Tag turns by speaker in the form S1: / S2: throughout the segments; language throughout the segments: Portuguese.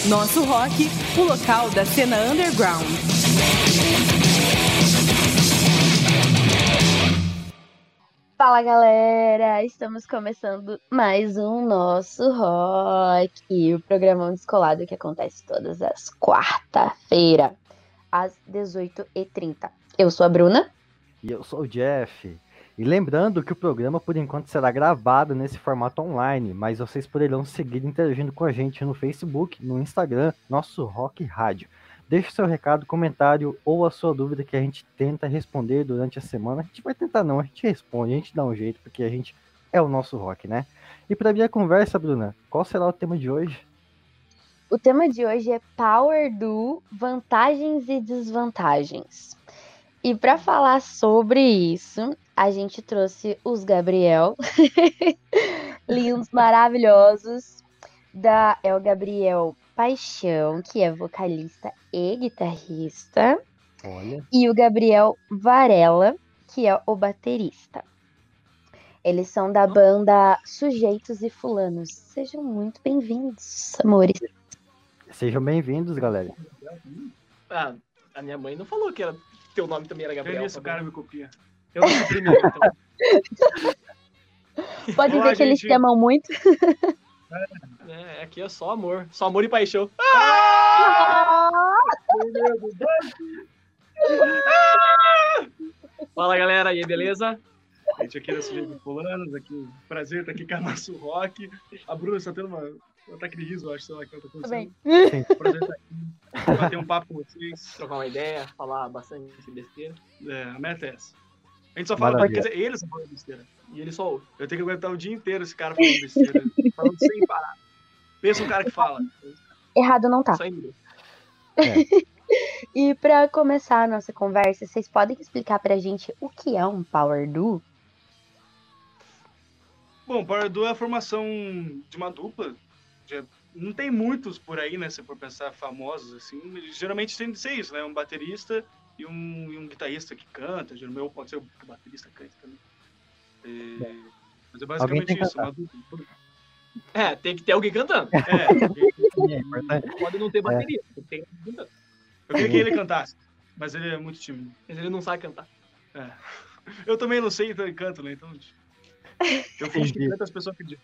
S1: Nosso Rock, o local da cena underground.
S2: Fala galera, estamos começando mais um Nosso Rock, o programa descolado que acontece todas as quarta-feira, às 18h30. Eu sou a Bruna.
S3: E eu sou o Jeff. E lembrando que o programa, por enquanto, será gravado nesse formato online, mas vocês poderão seguir interagindo com a gente no Facebook, no Instagram, Nosso Rock Rádio. Deixe seu recado, comentário ou a sua dúvida que a gente tenta responder durante a semana. A gente vai tentar não, a gente responde, a gente dá um jeito, porque a gente é o Nosso Rock, né? E para abrir a conversa, Bruna, qual será o tema de hoje?
S2: O tema de hoje é Power Duo, vantagens e desvantagens. E para falar sobre isso, a gente trouxe os Gabriel, lindos, maravilhosos, é o Gabriel Paixão, que é vocalista e guitarrista.
S3: Olha.
S2: E o Gabriel Varela, que é o baterista. Eles são da banda Sujeitos e Fulanos. Sejam muito bem-vindos, amores.
S3: Sejam bem-vindos, galera.
S4: Ah, a minha mãe não falou que teu nome também era Gabriel.
S5: Esse cara me copia.
S4: Eu não sou primeiro, então.
S2: Pode ver que eles te amam muito.
S4: Aqui é só amor. Só amor e paixão. Fala, galera. E aí, beleza?
S5: A gente aqui da Sujeitos e Fulanos, aqui, prazer estar aqui com a Nosso Rock. A Bruna está tendo um ataque de riso, acho, sei lá, que ela tá acontecendo. Prazer estar aqui, bater um papo com vocês.
S4: Trocar uma ideia, falar bastante besteira.
S5: A meta é essa. A gente só fala,
S3: Maravilha.
S5: quer dizer, eles só falam besteira.
S4: E ele só ouve.
S5: Eu tenho que aguentar o dia inteiro esse cara falando besteira, falando sem parar. Pensa um cara que fala.
S2: Errado não tá.
S4: Só em
S2: E para começar a nossa conversa, vocês podem explicar pra gente o que é um Power Duo?
S5: Bom, Power Duo é a formação de uma dupla. Não tem muitos por aí, né? Se for pensar famosos, assim. Geralmente tem de ser isso, né? Um baterista e um guitarrista que canta. Geralmente pode ser o baterista canta também. Mas é basicamente isso. Uma dupla.
S4: tem que ter alguém cantando.
S3: É importante.
S4: Pode não ter bateria. Tem que ter alguém cantando.
S5: Eu queria que ele cantasse, mas ele é muito tímido.
S4: Mas ele não sabe cantar.
S5: Eu também não sei, então eu canto, né? Então, eu fingi que canto, as pessoas acreditam.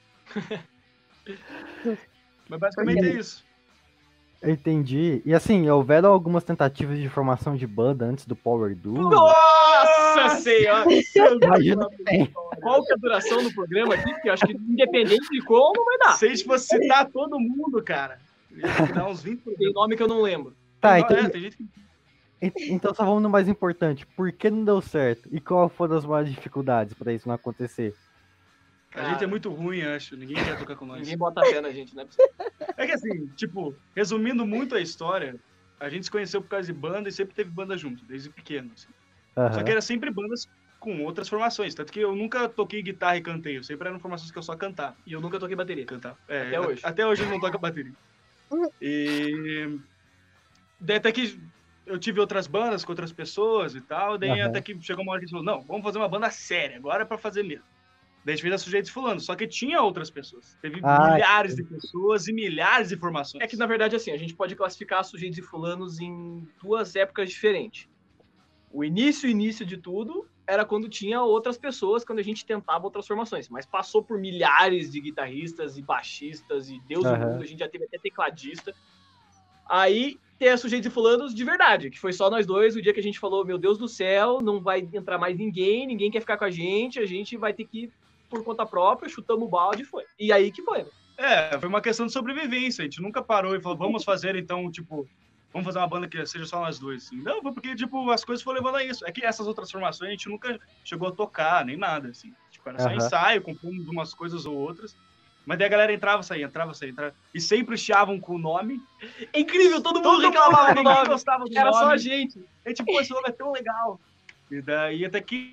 S5: Mas basicamente é isso.
S3: Eu entendi. E assim, houveram algumas tentativas de formação de banda antes do Power Duo?
S4: Nossa Senhora!
S3: Imagina que tem.
S4: Qual que é a duração do programa aqui? Porque eu acho que independente de como, não vai dar.
S5: Se a gente fosse citar todo mundo, cara, ia dar uns 20
S4: Tem nome que eu não lembro.
S3: Tá,
S5: tem gente que...
S3: então só vamos no mais importante. Por que não deu certo? E qual foram as maiores dificuldades pra isso não acontecer?
S5: A gente é muito ruim, acho. Ninguém quer tocar com nós.
S4: Ninguém bota fé na gente, né?
S5: É que assim, tipo, resumindo muito a história, a gente se conheceu por causa de banda e sempre teve banda junto, desde pequeno. Assim. Só que era sempre bandas com outras formações. Tanto que eu nunca toquei guitarra e cantei. Eu sempre eram formações que eu só cantava.
S4: E eu nunca toquei bateria.
S5: Cantava.
S4: Até hoje.
S5: Até hoje eu não toco bateria. E... Daí até que eu tive outras bandas com outras pessoas e tal. Daí até que chegou uma hora que a gente falou, não, vamos fazer uma banda séria. Agora é pra fazer mesmo. Daí a gente fez a Sujeitos e Fulanos, só que tinha outras pessoas. Teve milhares de pessoas e milhares de formações.
S4: É que, na verdade, assim, a gente pode classificar Sujeitos e Fulanos em duas épocas diferentes. O início de tudo era quando tinha outras pessoas, quando a gente tentava outras formações. Mas passou por milhares de guitarristas e baixistas e Deus do mundo, a gente já teve até tecladista. Aí tem a Sujeitos e Fulanos de verdade, que foi só nós dois, o dia que a gente falou, meu Deus do céu, não vai entrar mais ninguém quer ficar com a gente vai ter que ir por conta própria, chutamos o balde e foi. E aí que foi, né?
S5: Foi uma questão de sobrevivência. A gente nunca parou e falou, vamos fazer então, tipo, vamos fazer uma banda que seja só nós dois. Assim. Não, foi porque, tipo, as coisas foram levando a isso. É que essas outras formações a gente nunca chegou a tocar, nem nada, assim. Tipo, era só ensaio, compomos umas coisas ou outras. Mas daí a galera entrava, saía. E sempre chiavam com o nome.
S4: É incrível, todo mundo reclamava do nome.
S5: Gostava do
S4: Era
S5: nome.
S4: só a gente.
S5: A gente, pô, esse nome é tão legal. E daí até que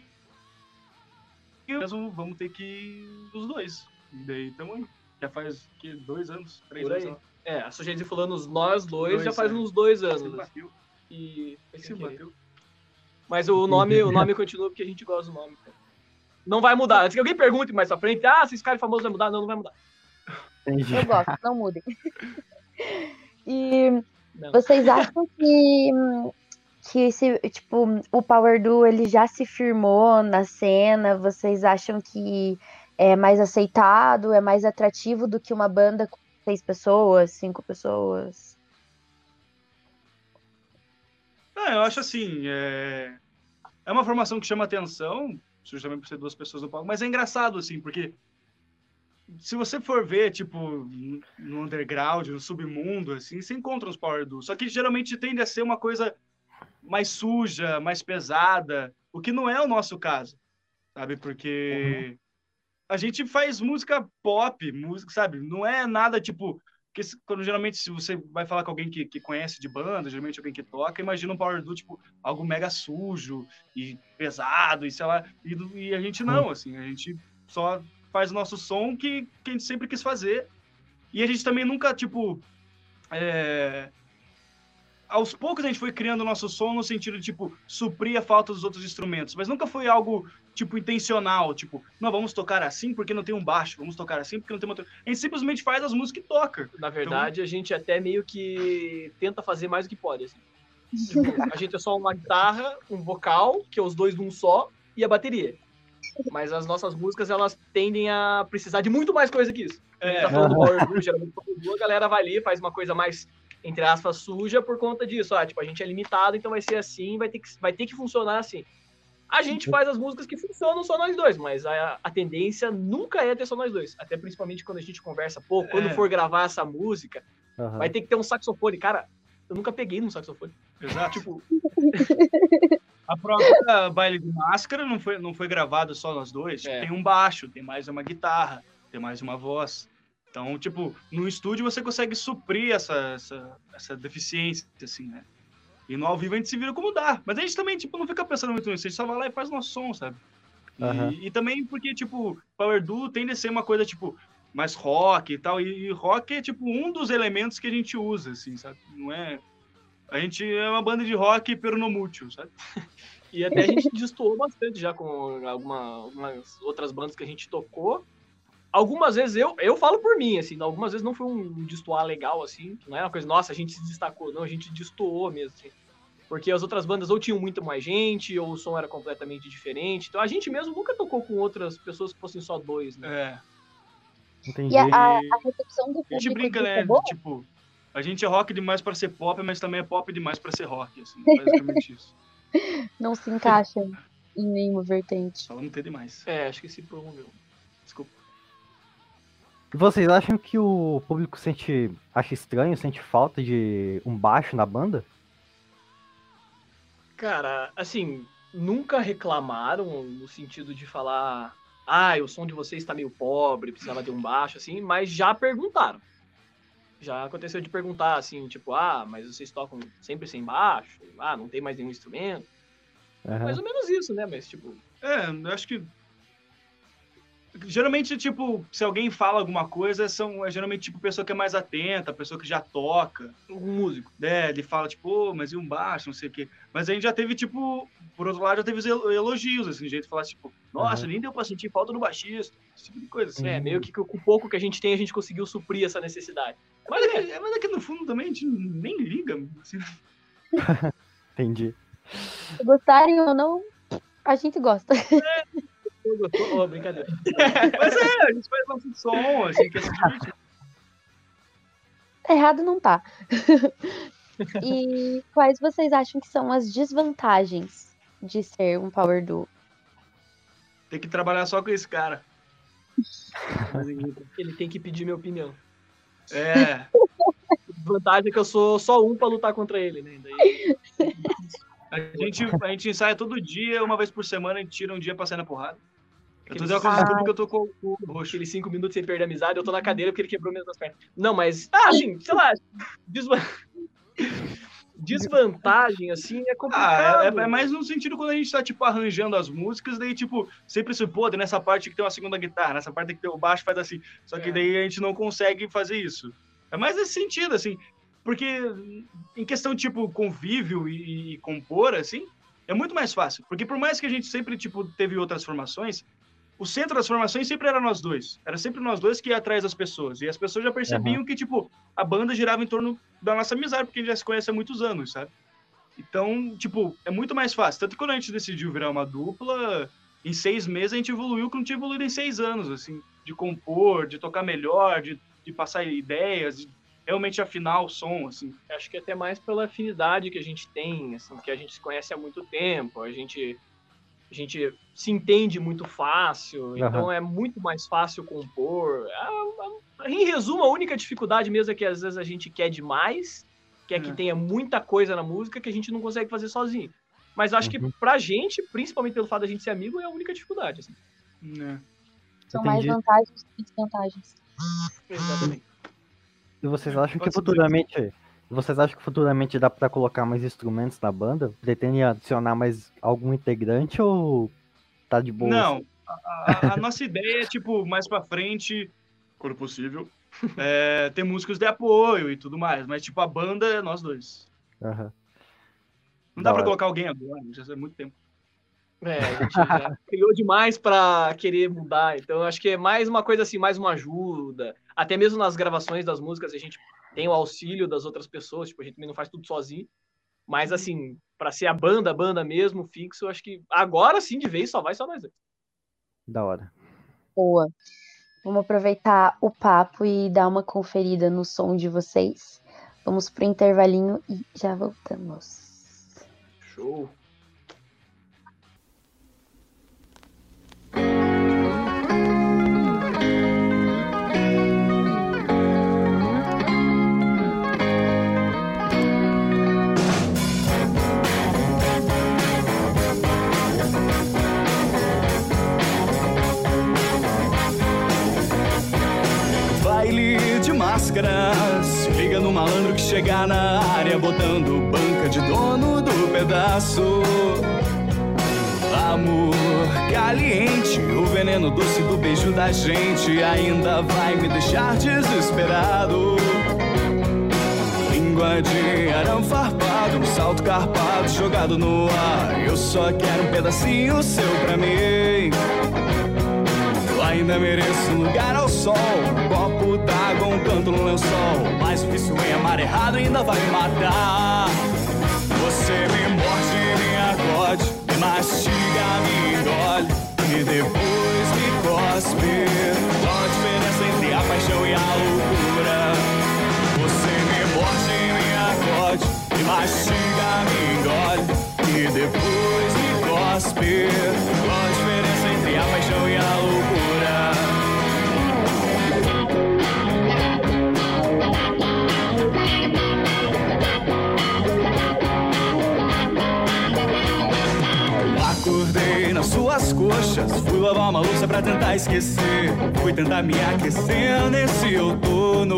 S5: vamos ter que ir os dois. E daí estamos aí. Já faz 2 anos, 3 anos. Ó.
S4: A Sujeitos e Fulanos, nós dois, já faz uns 2 anos.
S5: Se bateu.
S4: E
S5: Se bateu.
S4: Mas o nome continua porque a gente gosta do nome. Não vai mudar. Se alguém pergunte mais pra frente, se esse cara é famoso vai mudar. Não vai mudar.
S2: Eu gosto, não mudem. E
S4: Não.
S2: vocês acham que esse, tipo, o Power Duo ele já se firmou na cena? Vocês acham que é mais aceitado, é mais atrativo do que uma banda com 6 pessoas, 5 pessoas?
S5: Eu acho assim, é uma formação que chama atenção, justamente por ser 2 pessoas no palco, mas é engraçado, assim, porque se você for ver, tipo, no underground, no submundo, assim, você encontra os power duos, só que geralmente tende a ser uma coisa mais suja, mais pesada, o que não é o nosso caso, sabe? Porque a gente faz música pop, música, sabe? Não é nada, tipo... Porque quando geralmente, se você vai falar com alguém que conhece de banda, geralmente alguém que toca, imagina um power duo, tipo, algo mega sujo e pesado, e sei lá. E a gente não, assim, a gente só faz o nosso som que a gente sempre quis fazer. E a gente também nunca, tipo... Aos poucos a gente foi criando o nosso som no sentido de, tipo, suprir a falta dos outros instrumentos. Mas nunca foi algo, tipo, intencional. Tipo, não, vamos tocar assim porque não tem um baixo. Vamos tocar assim porque não tem uma... A gente simplesmente faz as músicas e toca.
S4: Na verdade, a gente até meio que tenta fazer mais do que pode, assim. Tipo, a gente é só uma guitarra, um vocal, que é os dois num só, e a bateria. Mas as nossas músicas, elas tendem a precisar de muito mais coisa que isso. A gente tá falando do Power Duo, geralmente Power Duo, a galera vai ali, faz uma coisa mais, entre aspas, suja por conta disso. Tipo, a gente é limitado, então vai ser assim, vai ter que funcionar assim. A gente faz as músicas que funcionam só nós dois, mas a tendência nunca é ter só nós dois. Até principalmente quando a gente conversa, pô, quando for gravar essa música, vai ter que ter um saxofone. Cara, eu nunca peguei num saxofone.
S5: Exato. Tipo, a própria Baile de Máscara não foi gravada só nós dois. Tipo, tem um baixo, tem mais uma guitarra, tem mais uma voz. Então, tipo, no estúdio você consegue suprir essa deficiência, assim, né? E no ao vivo a gente se vira como dá. Mas a gente também, tipo, não fica pensando muito nisso. A gente só vai lá e faz nosso som, sabe? E também porque, tipo, Power Duo tende a ser uma coisa, tipo, mais rock e tal. E rock é, tipo, um dos elementos que a gente usa, assim, sabe? Não é... A gente é uma banda de rock peronomútil, sabe?
S4: E até a gente destoou bastante já com algumas outras bandas que a gente tocou. Algumas vezes, eu falo por mim, assim, algumas vezes não foi um destoar legal, assim, não é uma coisa, nossa, a gente se destacou, não, a gente destoou mesmo, assim. Porque as outras bandas ou tinham muito mais gente, ou o som era completamente diferente. Então a gente mesmo nunca tocou com outras pessoas que fossem só 2, né?
S3: Entendi.
S2: E a recepção do
S5: A gente
S2: público
S5: brinca, né?
S2: é boa?
S5: Tipo, a gente é rock demais pra ser pop, mas também é pop demais pra ser rock, assim, basicamente isso.
S2: Não se encaixa em nenhuma vertente.
S5: Só não ter demais.
S4: Acho que se promoveu. Desculpa.
S3: E vocês acham que o público acha estranho, sente falta de um baixo na banda?
S4: Cara, assim, nunca reclamaram no sentido de falar, o som de vocês tá meio pobre, precisava de um baixo, assim, mas já perguntaram. Já aconteceu de perguntar, assim, tipo, mas vocês tocam sempre sem baixo? Não tem mais nenhum instrumento? Mais ou menos isso, né? Mas, tipo...
S5: eu acho que... Geralmente, tipo, se alguém fala alguma coisa, é geralmente, tipo, pessoa que é mais atenta, pessoa que já toca.
S4: Um músico.
S5: Ele fala, tipo, mas e um baixo, não sei o quê. Mas a gente já teve, tipo, por outro lado, já teve os elogios, assim, de jeito de falar, tipo, nossa, nem deu pra sentir falta do baixista. Esse tipo de coisa, assim.
S4: Meio que com o pouco que a gente tem, a gente conseguiu suprir essa necessidade.
S5: Mas é que no fundo também a gente nem liga, assim.
S3: Entendi.
S2: Se gostarem ou não, a gente gosta.
S4: Gostou? Brincadeira.
S5: Mas a gente faz nosso som, assim, que é divertido.
S2: Errado não tá. E quais vocês acham que são as desvantagens de ser um Power Duo?
S5: Tem que trabalhar só com esse cara.
S4: Ele tem que pedir minha opinião.
S5: A
S4: vantagem é que eu sou só um pra lutar contra ele, né? Daí...
S5: A gente ensaia todo dia, uma vez por semana, a gente tira um dia pra sair na porrada. Eu tô dizendo que eu tô com o roxo.
S4: Aqueles 5 minutos sem perder a amizade, eu tô na cadeira porque ele quebrou minhas duas pernas. Não, mas, assim, sei lá, desvantagem, assim, é complicado.
S5: É mais no sentido quando a gente tá, tipo, arranjando as músicas, daí, tipo, sempre se pode, nessa parte que tem uma segunda guitarra, nessa parte que tem o baixo, faz assim. Só que daí a gente não consegue fazer isso. É mais nesse sentido, assim, porque em questão, tipo, convívio e compor, assim, é muito mais fácil. Porque por mais que a gente sempre, tipo, teve outras formações, o centro das formações sempre era nós dois. Era sempre nós dois que ia atrás das pessoas. E as pessoas já percebiam que, tipo, a banda girava em torno da nossa amizade, porque a gente já se conhece há muitos anos, sabe? Então, tipo, é muito mais fácil. Tanto que quando a gente decidiu virar uma dupla, em 6 meses a gente evoluiu que não tinha evoluído em 6 anos, assim, de compor, de tocar melhor, de passar ideias, de realmente afinar o som, assim.
S4: Acho que até mais pela afinidade que a gente tem, assim, que a gente se conhece há muito tempo, a gente se entende muito fácil, então é muito mais fácil compor. Em resumo, a única dificuldade mesmo é que às vezes a gente quer demais, quer que tenha muita coisa na música que a gente não consegue fazer sozinho. Mas acho que pra gente, principalmente pelo fato da gente ser amigo, é a única dificuldade. Assim.
S2: São mais vantagens que desvantagens.
S4: Exatamente.
S3: E vocês acham que futuramente dá pra colocar mais instrumentos na banda? Pretende adicionar mais algum integrante ou tá de boa?
S5: Não, a nossa ideia é, tipo, mais pra frente, quando possível, ter músicos de apoio e tudo mais, mas, tipo, a banda é nós dois. Não dá pra colocar alguém agora, já é muito tempo.
S4: A gente já criou demais pra querer mudar, então acho que é mais uma coisa assim, mais uma ajuda. Até mesmo nas gravações das músicas a gente tem o auxílio das outras pessoas, tipo, a gente também não faz tudo sozinho. Mas assim, pra ser a banda mesmo, fixo, acho que agora sim, de vez, só nós dois.
S3: Da hora.
S2: Boa. Vamos aproveitar o papo e dar uma conferida no som de vocês. Vamos pro intervalinho e já voltamos.
S4: Show!
S6: Se liga no malandro que chegar na área, botando banca de dono do pedaço. Amor caliente, o veneno doce do beijo da gente ainda vai me deixar desesperado. Língua de arame farpado, um salto carpado jogado no ar. Eu só quero um pedacinho seu pra mim. Ainda mereço um lugar ao sol, um copo d'água, um canto no lençol. Mas o vício em amar errado ainda vai me matar. Você me morde, me acode, me mastiga, me engole e depois me cospe. Qual a diferença entre a paixão e a loucura? Você me morde, me acode, me mastiga, me engole e depois me cospe. Qual a diferença entre a paixão e a loucura? Acordei nas suas coxas, fui lavar uma louça pra tentar esquecer. Fui tentar me aquecer nesse outono.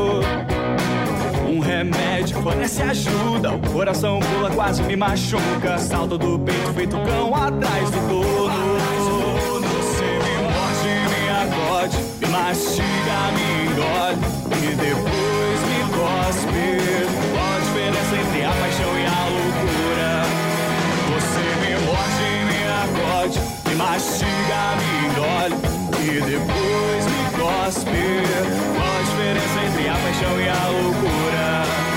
S6: Um remédio fornece ajuda, o coração pula, quase me machuca. Salto do peito feito cão atrás do dono. Você me morde, me acode, me mastiga, me engole e depois me cospe. Qual a diferença entre a paixão e a loucura? Você me morde, me acode, me mastiga, me engole e depois me cospe. Qual a diferença entre a paixão e a loucura?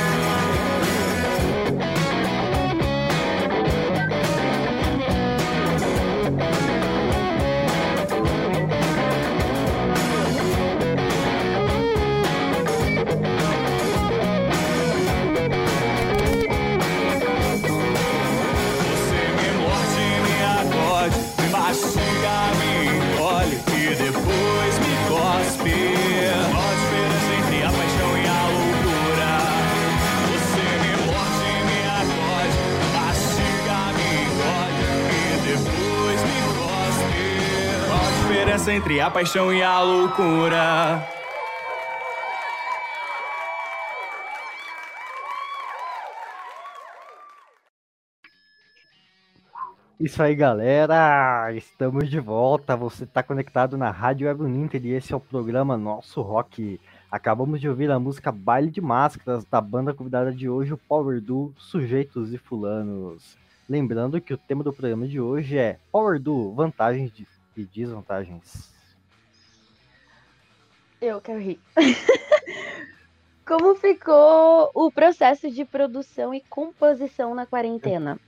S6: Entre a paixão e a loucura.
S3: Isso aí, galera! Estamos de volta. Você está conectado na Rádio Web Uninter e esse é o programa Nosso Rock. Acabamos de ouvir a música Baile de Máscaras da banda convidada de hoje, o Power Duo Sujeitos e Fulanos. Lembrando que o tema do programa de hoje é Power Duo, vantagens e desvantagens.
S2: Eu quero rir. Como ficou o processo de produção e composição na quarentena?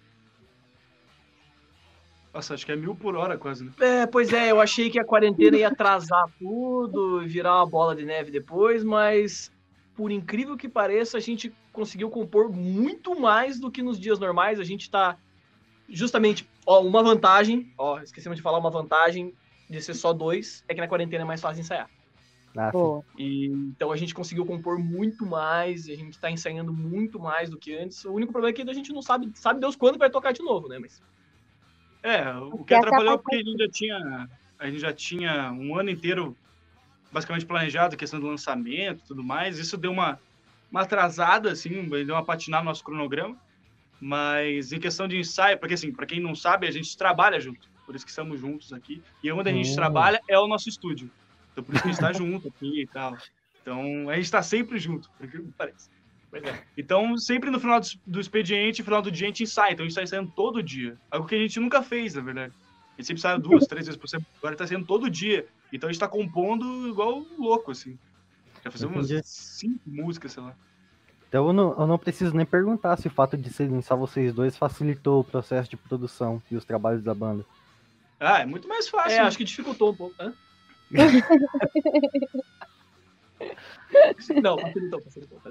S5: Nossa, acho que é 1000 por hora quase, né?
S4: Pois é, eu achei que a quarentena ia atrasar tudo, virar uma bola de neve depois, mas por incrível que pareça, a gente conseguiu compor muito mais do que nos dias normais. A gente tá justamente, uma vantagem, esquecemos de falar, uma vantagem de ser só 2, é que na quarentena é mais fácil ensaiar.
S2: Pô,
S4: E, então a gente conseguiu compor muito mais, a gente tá ensaiando muito mais do que antes. O único problema é que a gente não sabe Deus quando vai tocar de novo, né? Mas
S5: O que atrapalhou é porque a gente já tinha um ano inteiro basicamente planejado, a questão do lançamento e tudo mais. Isso deu uma atrasada, assim, deu uma patinada no nosso cronograma. Mas em questão de ensaio, porque assim, para quem não sabe, a gente trabalha junto. Por isso que estamos juntos aqui. E onde a gente trabalha é o nosso estúdio. Então por isso que a gente está junto aqui e tal. Então a gente está sempre junto, por que parece.
S4: pois é.
S5: Então, sempre no final do expediente, no final do dia, a gente ensaia. Então, a gente está ensaiando todo dia. Algo que a gente nunca fez, na verdade. A gente sempre ensaia 2, 3 vezes por semana. Agora está sendo todo dia. Então, a gente está compondo igual louco, assim. Já fizemos 5 músicas, sei lá.
S3: Então eu não preciso nem perguntar se o fato de serem só vocês dois facilitou o processo de produção e os trabalhos da banda.
S5: É muito mais fácil.
S4: Acho que dificultou um pouco. Hã? Não, facilitou.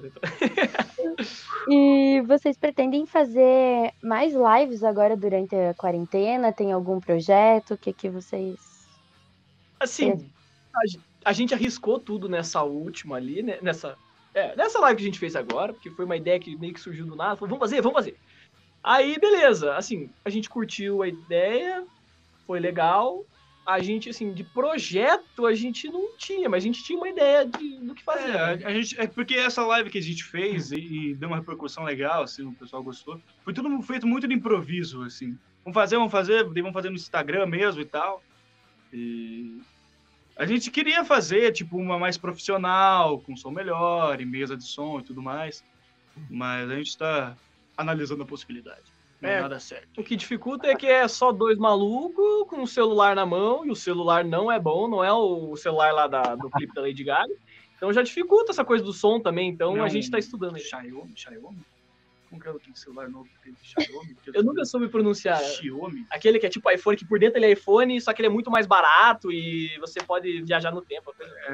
S2: e vocês pretendem fazer mais lives agora durante a quarentena? Tem algum projeto? O que vocês...
S4: Assim, a gente arriscou tudo nessa última ali, né? Nessa live que a gente fez agora, porque foi uma ideia que meio que surgiu do nada. Falou, vamos fazer. Aí, beleza. Assim, a gente curtiu a ideia, foi legal. A gente, assim, de projeto, a gente não tinha, mas a gente tinha uma ideia do que fazer.
S5: Porque essa live que a gente fez e deu uma repercussão legal, assim, o pessoal gostou. Foi tudo feito muito de improviso, assim. Vamos fazer no Instagram mesmo e tal. E a gente queria fazer, tipo, uma mais profissional, com som melhor, e mesa de som e tudo mais. Mas a gente tá analisando a possibilidade. Não é nada certo.
S4: O que dificulta é que é só 2 malucos com o celular na mão, e o celular não é bom, não é o celular lá do clipe da Lady Gaga. Então já dificulta essa coisa do som também, então
S5: Não,
S4: a gente tá estudando aí.
S5: Xiaomi? Como que é o celular novo que tem? Xiaomi?
S4: Eu nunca soube pronunciar.
S5: Xiaomi?
S4: Aquele que é tipo iPhone, que por dentro ele é iPhone, só que ele é muito mais barato e você pode viajar no tempo.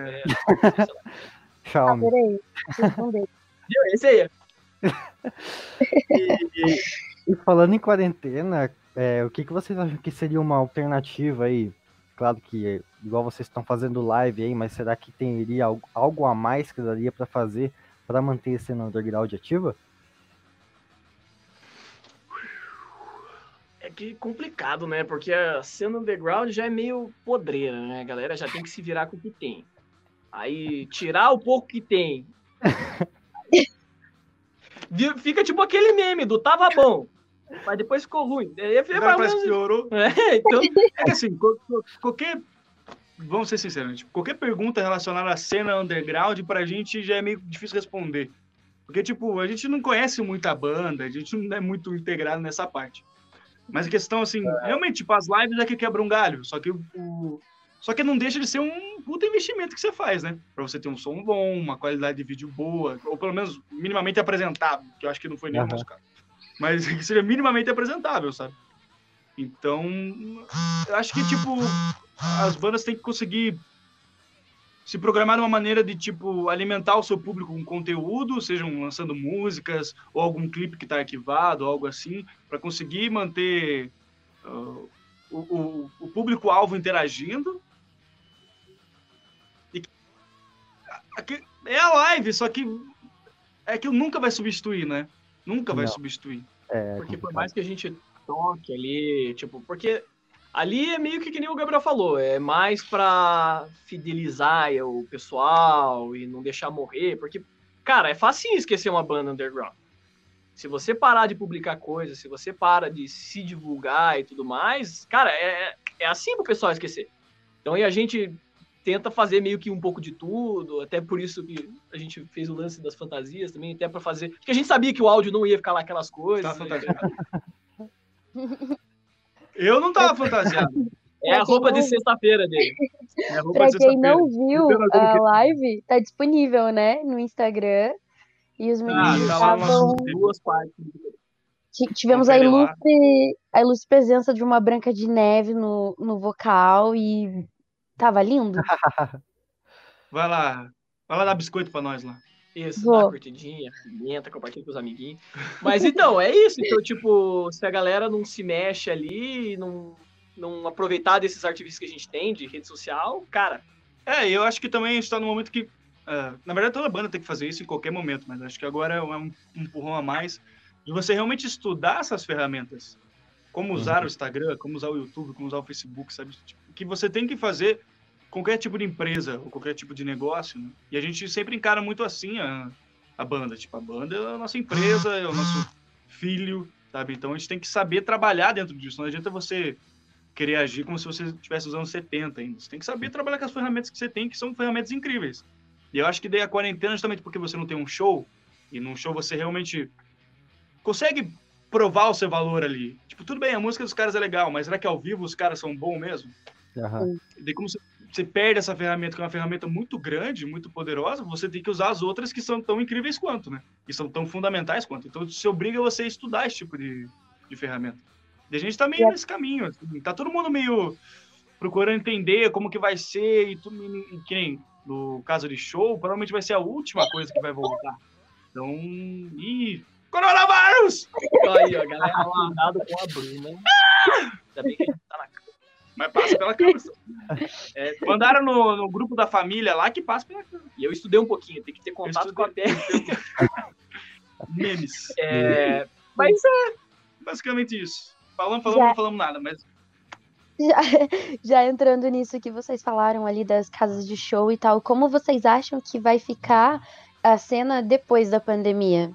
S3: Xiaomi.
S2: Peraí, responder.
S4: Esse aí.
S3: E falando em quarentena, o que vocês acham que seria uma alternativa aí? Claro que igual vocês estão fazendo live aí, mas será que teria algo a mais que daria para fazer para manter a cena underground ativa?
S4: É que complicado, né? Porque a cena underground já é meio podreira, né? A galera já tem que se virar com o que tem. Aí tirar o pouco que tem. Fica tipo aquele meme do tava bom, mas depois ficou ruim.
S5: Parece que piorou.
S4: Então...
S5: É que assim, qualquer... Vamos ser sinceros, tipo, qualquer pergunta relacionada à cena underground pra gente já é meio difícil responder. Porque, tipo, a gente não conhece muita banda, a gente não é muito integrado nessa parte. Mas a questão, assim, realmente, tipo, as lives é que quebra um galho, só que não deixa de ser um puta investimento que você faz, né? Pra você ter um som bom, uma qualidade de vídeo boa, ou pelo menos minimamente apresentável, que eu acho que não foi nem o nosso caso. Mas que seja minimamente apresentável, sabe? Então, eu acho que, tipo, as bandas têm que conseguir se programar de uma maneira de, tipo, alimentar o seu público com conteúdo, sejam lançando músicas, ou algum clipe que tá arquivado, ou algo assim, para conseguir manter o público-alvo interagindo. É a live, só que aquilo nunca vai substituir, né? Nunca vai substituir.
S4: Porque por mais que a gente toque ali, tipo, porque ali é meio que nem o Gabriel falou, é mais pra fidelizar o pessoal e não deixar morrer, porque, cara, é fácil esquecer uma banda underground. Se você parar de publicar coisas, se você para de se divulgar e tudo mais, cara, é assim pro pessoal esquecer. Então aí a gente tenta fazer meio que um pouco de tudo, até por isso que a gente fez o lance das fantasias também, até pra fazer... Porque a gente sabia que o áudio não ia ficar lá aquelas coisas.
S5: Tá fantasiado. Eu não tava fantasiado.
S4: É a roupa de sexta-feira dele.
S5: É roupa
S2: Pra
S5: de
S2: quem
S5: sexta-feira.
S2: não viu
S5: Entenda como
S2: a
S5: que-
S2: live, tá disponível, né? No Instagram. E os meninos
S5: tá lá no
S2: estavam.
S5: nosso-
S4: Duas partes.
S2: Tivemos a
S5: Confere lá.
S2: ilustre presença de uma Branca de Neve no vocal e tava lindo.
S5: Vai lá dar biscoito pra nós lá.
S4: Isso,
S2: Vou.
S4: dá uma curtidinha, pimenta, compartilha com os amiguinhos. Mas então, é isso. Então, tipo, se a galera não se mexe ali e não aproveitar desses artifícios que a gente tem de rede social, cara,
S5: Eu acho que também a gente tá num momento que. Na verdade, toda banda tem que fazer isso em qualquer momento, mas acho que agora é um empurrão a mais de você realmente estudar essas ferramentas. Como usar o Instagram, como usar o YouTube, como usar o Facebook, sabe? Tipo, que você tem que fazer qualquer tipo de empresa ou qualquer tipo de negócio, né? E a gente sempre encara muito assim a banda. Tipo, a banda é a nossa empresa, é o nosso filho, sabe? Então a gente tem que saber trabalhar dentro disso. Não adianta você querer agir como se você estivesse usando 70 ainda. Você tem que saber trabalhar com as ferramentas que você tem, que são ferramentas incríveis. E eu acho que daí a quarentena, justamente porque você não tem um show, e num show você realmente consegue provar o seu valor ali. Tipo, tudo bem, a música dos caras é legal, mas será que ao vivo os caras são bons mesmo?
S3: Aham.
S5: E daí como você perde essa ferramenta, que é uma ferramenta muito grande, muito poderosa, você tem que usar as outras que são tão incríveis quanto, né? Que são tão fundamentais quanto. Então, se obriga você a estudar esse tipo de ferramenta. E a gente tá meio nesse caminho, assim. Tá todo mundo meio procurando entender como que vai ser e tudo, que nem no caso de show, provavelmente vai ser a última coisa que vai voltar. Então, coronavírus!
S4: aí, ó, galera, cuidado com a Bruna. Ainda bem que a gente tá na cama.
S5: Mas passa pela câmera. Mandaram no grupo da família lá que passa pela câmera.
S4: E eu estudei um pouquinho, tem que ter contato com a terra.
S5: Memes.
S4: Mas
S5: Basicamente isso. Falamos,
S2: Já-
S5: não falamos nada, mas
S2: Já entrando nisso que vocês falaram ali das casas de show e tal, como vocês acham que vai ficar a cena depois da pandemia?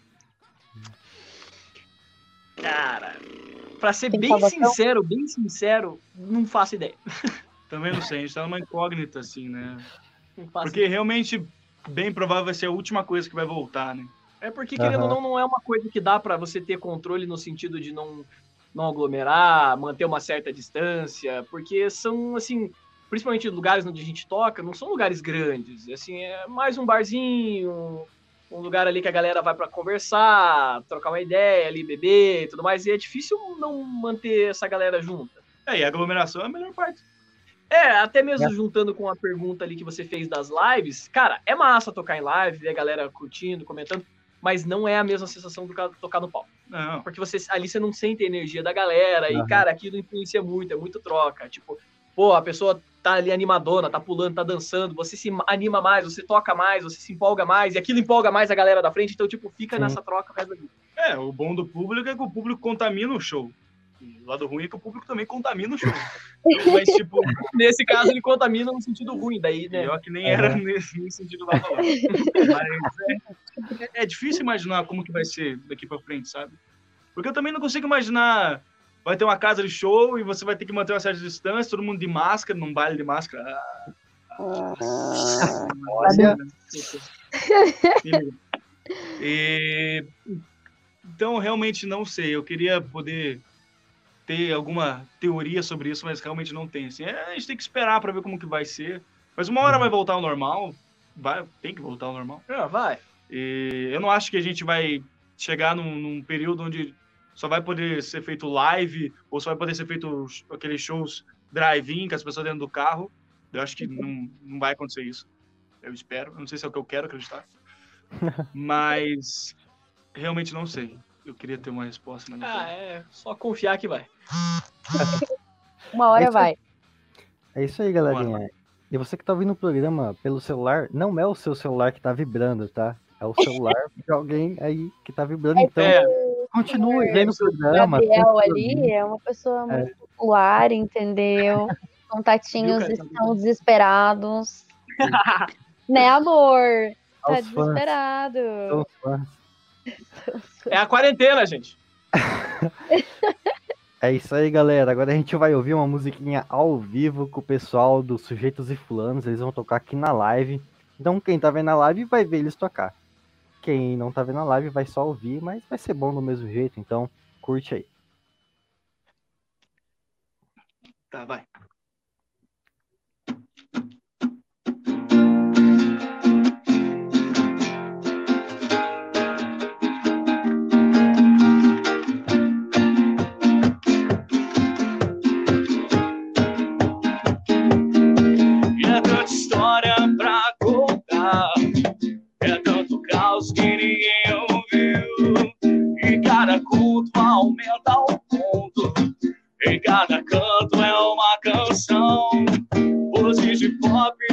S4: cara, pra ser
S2: Tem
S4: bem
S2: salvação?
S4: sincero, não faço ideia.
S5: também não sei, a gente tá numa incógnita, assim, né?
S4: Não faço
S5: Porque realmente, bem provável vai ser a última coisa que vai voltar, né?
S4: É porque, querendo ou não é uma coisa que dá pra você ter controle no sentido de não aglomerar, manter uma certa distância, porque são, assim, principalmente lugares onde a gente toca, não são lugares grandes, assim, é mais um barzinho, um lugar ali que a galera vai pra conversar, trocar uma ideia ali, beber e tudo mais, e é difícil não manter essa galera junta.
S5: E a aglomeração é a melhor parte.
S4: Até mesmo juntando com a pergunta ali que você fez das lives, cara, é massa tocar em live, ver a galera curtindo, comentando, mas não é a mesma sensação do que tocar no palco.
S5: Não.
S4: Porque ali você não sente a energia da galera, e, cara, aquilo influencia muito, é muito troca. Tipo, pô, a pessoa tá ali animadona, tá pulando, tá dançando, você se anima mais, você toca mais, você se empolga mais, e aquilo empolga mais a galera da frente, então, tipo, fica nessa troca o resto da vida.
S5: O bom do público é que o público contamina o show. E o lado ruim é que o público também contamina o show. Mas, tipo,
S4: Nesse caso, ele contamina no sentido ruim, daí, né?
S5: pior que nem era nesse sentido da palavra. Mas é difícil imaginar como que vai ser daqui pra frente, sabe? Porque eu também não consigo imaginar. Vai ter uma casa de show e você vai ter que manter uma certa distância, todo mundo de máscara, num baile de máscara.
S3: Olha,
S5: Então, realmente não sei. Eu queria poder ter alguma teoria sobre isso, mas realmente não tem. Assim, a gente tem que esperar para ver como que vai ser. Mas uma hora vai voltar ao normal. Tem que voltar ao normal.
S4: Vai.
S5: E eu não acho que a gente vai chegar num período onde só vai poder ser feito live ou só vai poder ser feito aqueles shows drive-in com as pessoas dentro do carro. Eu acho que não vai acontecer isso. Eu espero. Eu não sei se é o que eu quero acreditar. Mas realmente não sei. Eu queria ter uma resposta. Mas não sei.
S4: Só confiar que vai.
S2: Uma hora vai.
S3: É isso aí, galerinha. E você que tá ouvindo o programa pelo celular, não é o seu celular que tá vibrando, tá? É o celular de alguém aí que tá vibrando. Então, continue vendo o programa.
S2: Gabriel ali é uma pessoa muito popular, entendeu? Contatinhos estão desesperados. Né, amor? Tá
S3: Aos fãs.
S2: desesperado.
S3: São os fãs.
S4: É a quarentena, gente.
S3: É isso aí, galera. Agora a gente vai ouvir uma musiquinha ao vivo com o pessoal dos Sujeitos e Fulanos. Eles vão tocar aqui na live. Então, quem tá vendo a live vai ver eles tocar. Quem não tá vendo a live vai só ouvir, mas vai ser bom do mesmo jeito. Então, curte aí.
S5: Tá, vai.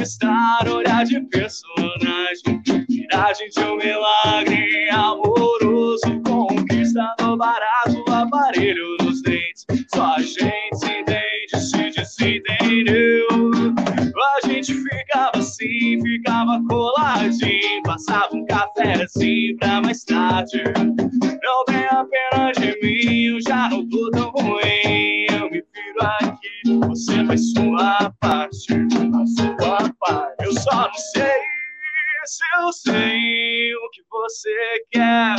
S6: conquistar, olhar de personagem, miragem de um milagre amoroso, conquistador barato, aparelho nos dentes. Só a gente se entende, se desentendeu. A gente ficava assim, ficava coladinho, passava um cafezinho pra mais tarde. Não tenha pena de mim, eu já não tô tão ruim. Eu me viro aqui, você faz sua parte, a sua parte. Eu só não sei se eu sei o que você quer.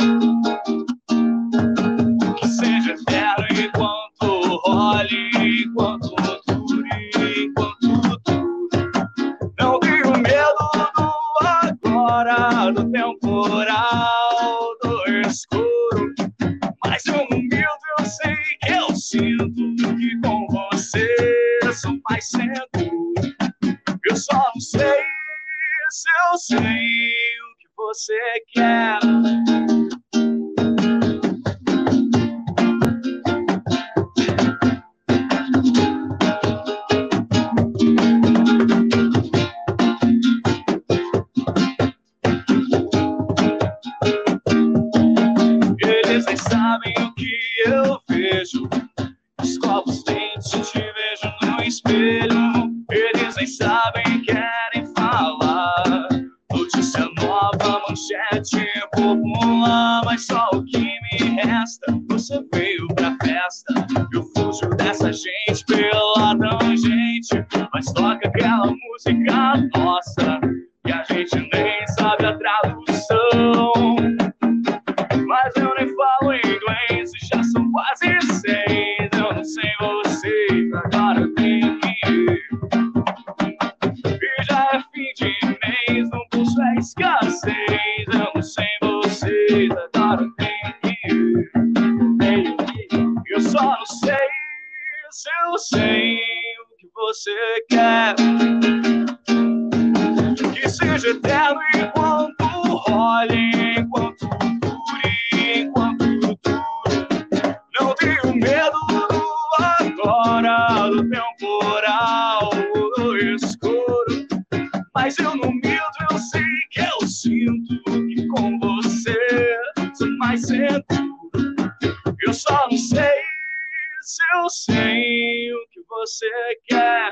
S6: Que seja eterno enquanto role, enquanto dure, enquanto dure. Não tenho medo do agora, do temporal, do escuro. Mas eu não minto, eu sei que eu sinto que com você sou mais seguro. Eu só não sei se eu sei o que você quer. Eles nem sabem o que eu vejo. Escovo os dentes, te vejo no espelho. Eles nem sabem, querem falar. Notícia nova, manchete popular. Mas só o que me resta, você veio pra festa. Eu fujo dessa gente pela tangente, mas toca aquela música nossa que a gente nem sabe a tradução. Mas eu nem falo inglês e já são quase 6. Eu não sei vocês, agora eu tenho que ir. E já é fim de mês, no pulso é escassez. Eu não sei vocês, agora eu tenho que ir. Eu só não sei se eu sei o que você quer. Que seja eterno enquanto role, enquanto dure, enquanto dure. Não tenho medo do agora, do temporal, do escuro. Mas eu não minto, eu sei que eu sinto que com você sou mais seguro. Eu só não sei se eu sei o que você quer.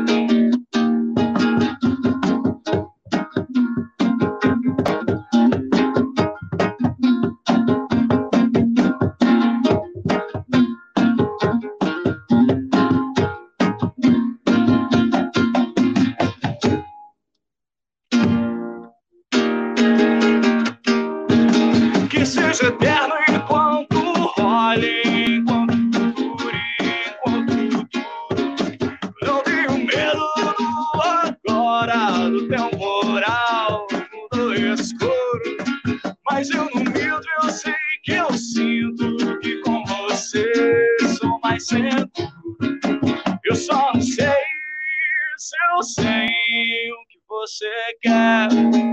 S6: Que seja eterno enquanto role, enquanto dure, enquanto dure. Não tenho medo do agora, do temporal, do escuro. Mas eu não minto, eu sei que eu sinto que com você sou mais seguro. Eu só não sei se eu sei o que você quer.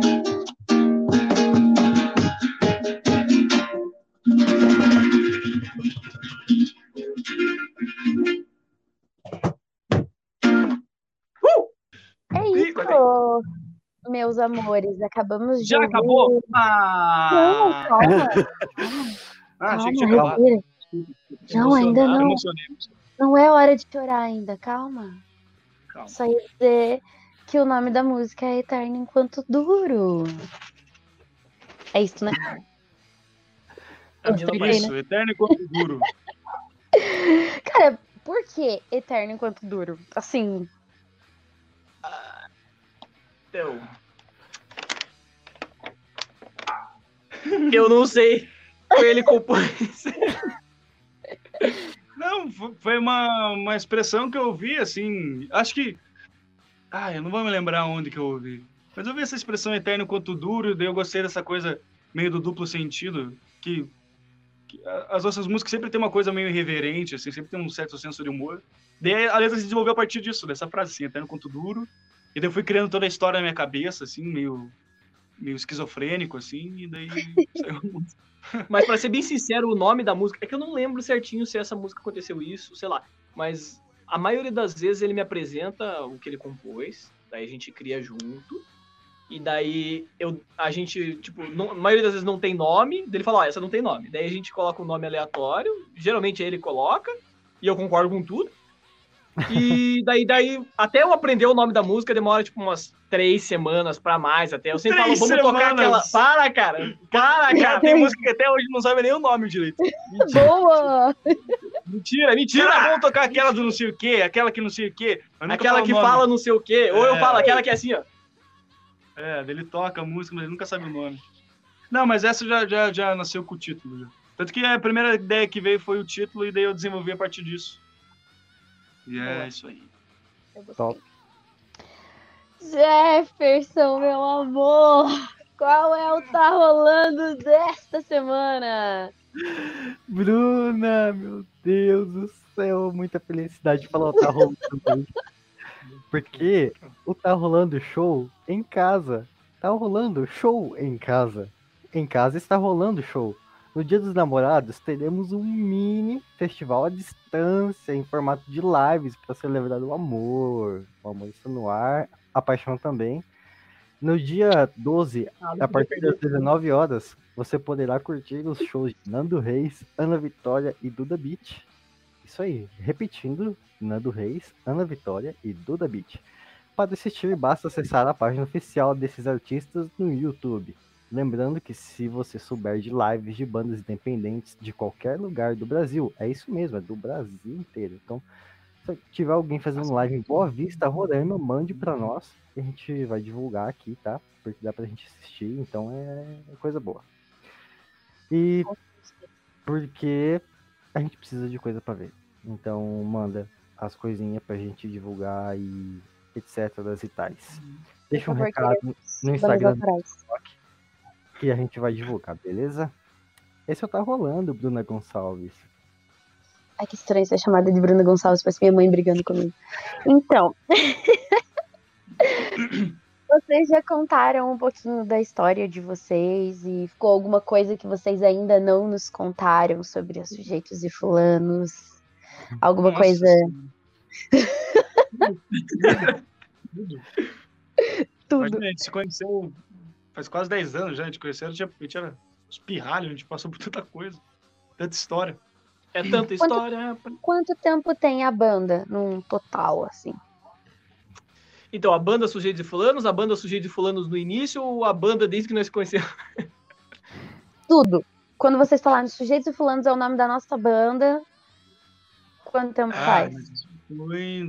S2: É
S4: Ih,
S2: isso, meus amores. Acabamos de
S4: Já
S2: ouvir.
S4: acabou?
S2: Não,
S4: Ah!
S2: calma.
S5: Achei
S2: Calma,
S5: que tinha acabado.
S2: respira. Não, ainda não.
S5: Emocionei.
S2: Não é hora de chorar ainda. Calma.
S5: Calma.
S2: Só ia dizer que o nome da música é Eterno Enquanto Duro. É isso, né?
S4: Camila
S2: Expliquei,
S5: Isso, eterno enquanto duro.
S2: Cara, por que Eterno Enquanto Duro? Assim,
S4: Então, eu não sei. Foi ele que compôs.
S5: Não, foi uma expressão que eu ouvi, assim, acho que... eu não vou me lembrar onde que eu ouvi. Mas eu vi essa expressão eterno enquanto duro, daí eu gostei dessa coisa meio do duplo sentido, que as nossas músicas sempre tem uma coisa meio irreverente, assim, sempre tem um certo senso de humor. Daí a letra se desenvolveu a partir disso, dessa frase, assim, eterno enquanto duro. E daí eu fui criando toda a história na minha cabeça, assim, meio esquizofrênico, assim, e daí saiu a música.
S4: Mas pra ser bem sincero, o nome da música, é que eu não lembro certinho se essa música aconteceu isso, sei lá. Mas a maioria das vezes ele me apresenta o que ele compôs. Daí a gente cria junto. E daí a gente, tipo, a maioria das vezes não tem nome. Daí ele fala, ó, essa não tem nome. Daí a gente coloca um nome aleatório. Geralmente ele coloca. E eu concordo com tudo. E daí até eu aprender o nome da música demora, tipo, umas 3 semanas pra mais até. Eu sempre falo, vamos tocar aquela... Para, cara. Tem música que até hoje não sabe nem o nome direito.
S2: Boa!
S4: Mentira.
S5: Vamos tocar aquela do não sei o quê, aquela que não sei o quê.
S4: Aquela que fala não sei o quê. Ou eu falo aquela que é assim, ó.
S5: Ele toca a música, mas ele nunca sabe o nome. Não, mas essa já nasceu com o título. Já. Tanto que a primeira ideia que veio foi o título, e daí eu desenvolvi a partir disso. E é isso aí.
S3: Top.
S2: Jefferson, meu amor, qual é o tá rolando desta semana?
S3: Bruna, meu Deus do céu, muita felicidade de falar o tá rolando também. Porque o tá rolando show em casa. Tá rolando show em casa. Em casa está rolando show. No Dia dos Namorados, teremos um mini festival à distância, em formato de lives, para celebrar o amor. O amor está no ar, a paixão também. No dia 12, a partir das 19 horas, você poderá curtir os shows de Nando Reis, Ana Vitória e Duda Beat. Isso aí, repetindo, Nando Reis, Ana Vitória e Duda Beat. Para assistir, basta acessar a página oficial desses artistas no YouTube. Lembrando que se você souber de lives de bandas independentes de qualquer lugar do Brasil, é isso mesmo, é do Brasil inteiro. Então, se tiver alguém fazendo live em Boa Vista, Roraima, mande pra nós, que a gente vai divulgar aqui, tá? Porque dá pra gente assistir, então é coisa boa. E porque a gente precisa de coisa pra ver. Então, manda as coisinhas pra gente divulgar e etc. e tais. Deixa um recado no Instagram do TikTok, que a gente vai divulgar, beleza? Esse tá rolando, Bruna Gonçalves.
S2: Ai, que estranho ser chamada de Bruna Gonçalves, parece minha mãe brigando comigo. Então, vocês já contaram um pouquinho da história de vocês e ficou alguma coisa que vocês ainda não nos contaram sobre os Sujeitos e Fulanos? Alguma coisa... Tudo.
S5: Mas, a gente se conheceu faz quase 10 anos já, a gente conheceu, a gente era uns pirralhos, a gente passou por tanta coisa, tanta história.
S4: É tanta história.
S2: Quanto tempo tem a banda, num total, assim?
S4: Então, a banda Sujeitos e Fulanos, a banda Sujeitos e Fulanos no início ou a banda desde que nós se conhecemos?
S2: Tudo. Quando vocês falaram Sujeitos e Fulanos é o nome da nossa banda, quanto tempo faz?
S5: Mas foi em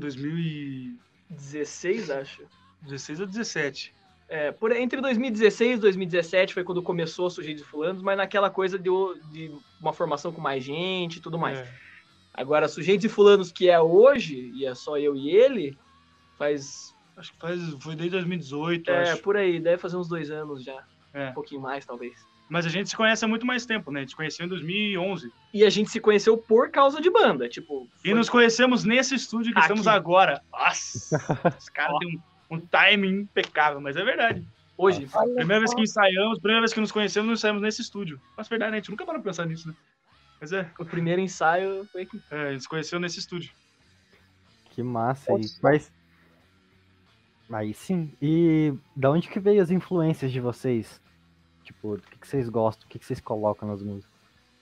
S4: 2016, acho.
S5: 16 ou 17.
S4: Entre 2016 e 2017 foi quando começou Sujeitos e Fulanos, mas naquela coisa de uma formação com mais gente e tudo mais. Agora, Sujeitos e Fulanos, que é hoje, e é só eu e ele,
S5: acho que foi desde 2018, acho.
S4: Por aí, deve fazer uns 2 anos já.
S5: É.
S4: Um pouquinho mais, talvez.
S5: Mas a gente se conhece há muito mais tempo, né? A gente se conheceu em 2011.
S4: E a gente se conheceu por causa de banda, tipo...
S5: E nos conhecemos nesse estúdio que estamos agora. Nossa! Os caras têm um timing impecável, mas é verdade.
S4: Hoje.
S5: Primeira vez que ensaiamos, primeira vez que nos conhecemos, nós ensaiamos nesse estúdio. Mas é verdade, né? A gente nunca parou pra pensar nisso, né? Mas
S4: o primeiro ensaio foi aqui.
S5: A gente se conheceu nesse estúdio.
S3: Que massa aí. Mas... aí sim. E da onde que veio as influências de vocês? Tipo, do que vocês gostam? O que vocês colocam nas músicas?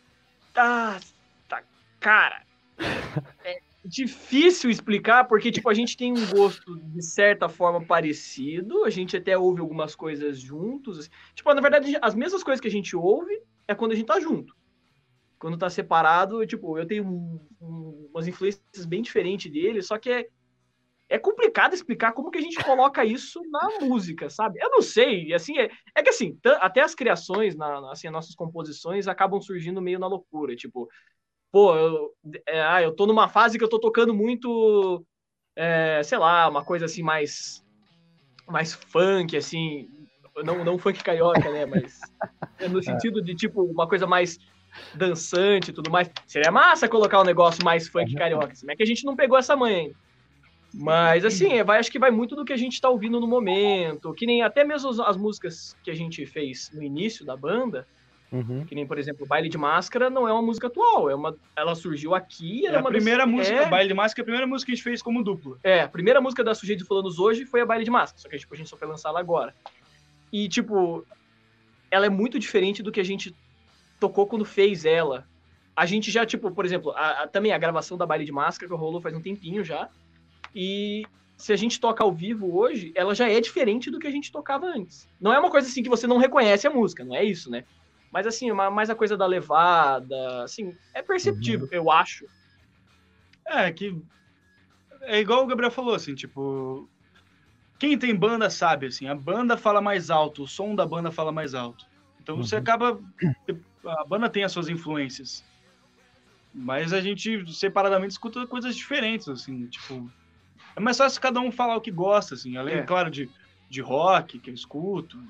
S4: Cara. É difícil explicar, porque, tipo, a gente tem um gosto, de certa forma, parecido. A gente até ouve algumas coisas juntos. Tipo, na verdade, as mesmas coisas que a gente ouve é quando a gente tá junto. Quando tá separado, tipo, eu tenho umas influências bem diferentes dele, só que é complicado explicar como que a gente coloca isso na música, sabe? Eu não sei, assim, é que assim, até as criações, assim, as nossas composições acabam surgindo meio na loucura, tipo, pô, eu tô numa fase que eu tô tocando muito, sei lá, uma coisa assim mais funk, assim, não funk carioca, né, mas no sentido de, tipo, uma coisa mais dançante e tudo mais. Seria massa colocar um negócio mais funk carioca, assim, mas é que a gente não pegou essa manha ainda. Mas, assim, acho que vai muito do que a gente tá ouvindo no momento, que nem até mesmo as músicas que a gente fez no início da banda,
S3: Uhum.
S4: Que nem, por exemplo, o Baile de Máscara não é uma música atual, ela surgiu aqui,
S5: É a primeira música, o Baile de Máscara, é a primeira música que a gente fez como dupla.
S4: A primeira música da Sujeitos e Fulanos hoje foi a Baile de Máscara, só que tipo, a gente só foi lançar ela agora. E, tipo, ela é muito diferente do que a gente tocou quando fez ela. A gente já, tipo, por exemplo, também a gravação da Baile de Máscara que rolou faz um tempinho já, e se a gente toca ao vivo hoje, ela já é diferente do que a gente tocava antes. Não é uma coisa assim que você não reconhece a música, não é isso, né? Mas assim, mais a coisa da levada, assim, é perceptível, eu acho.
S5: Que é igual o Gabriel falou, assim, tipo, quem tem banda sabe, assim, a banda fala mais alto, o som da banda fala mais alto. Então você acaba, a banda tem as suas influências, mas a gente separadamente escuta coisas diferentes, assim, tipo, é mais fácil cada um falar o que gosta, assim, além, claro, de rock, que eu escuto,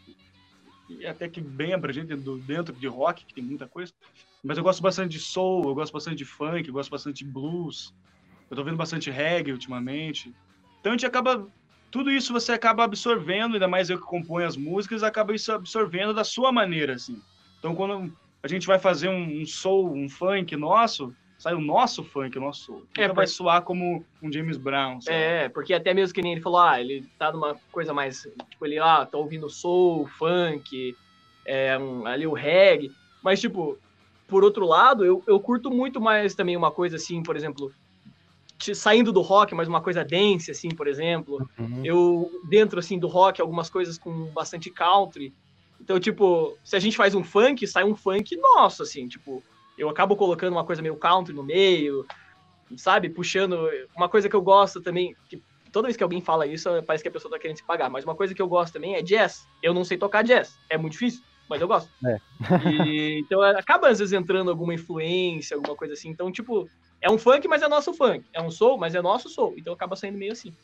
S5: e até que bem abrangente dentro de rock, que tem muita coisa, mas eu gosto bastante de soul, eu gosto bastante de funk, eu gosto bastante de blues, eu tô ouvindo bastante reggae ultimamente, então a gente acaba, tudo isso você acaba absorvendo, ainda mais eu que componho as músicas, acaba isso absorvendo da sua maneira, assim, então quando a gente vai fazer um soul, um funk nosso, sai o nosso funk, o nosso soul. Vai soar como um James Brown.
S4: Porque até mesmo que nem ele falou, ele tá numa coisa mais, tipo, ele, tá ouvindo soul, funk, ali o reggae, mas, tipo, por outro lado, eu curto muito mais também uma coisa assim, por exemplo, saindo do rock, mas uma coisa dance, assim, por exemplo, eu, dentro, assim, do rock, algumas coisas com bastante country, então, tipo, se a gente faz um funk, sai um funk nosso, assim, tipo, eu acabo colocando uma coisa meio country no meio, sabe? Puxando... Uma coisa que eu gosto também, que toda vez que alguém fala isso, parece que a pessoa tá querendo se pagar, mas uma coisa que eu gosto também é jazz. Eu não sei tocar jazz, é muito difícil, mas eu gosto. Então acaba às vezes entrando alguma influência, alguma coisa assim. Então, tipo, é um funk, mas é nosso funk. É um soul, mas é nosso soul. Então acaba saindo meio assim.